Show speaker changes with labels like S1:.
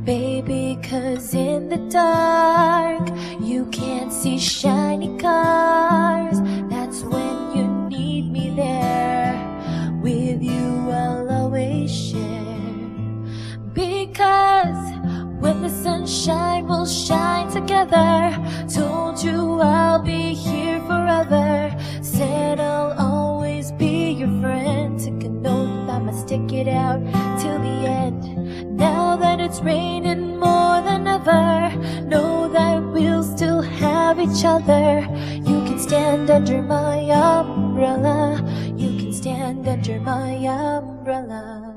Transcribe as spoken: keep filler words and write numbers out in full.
S1: Baby, 'cause in the dark you can't see shiny cars. That's when you need me there. With you I'll always share. Because when the sunshine will shine together. Told you I'll be here forever. Said I'll always be your friend. Took an oath I must stick it out till the end. Now that it's raining more than ever, know that we'll still have each other. You can stand under my umbrella. You can stand under my umbrella.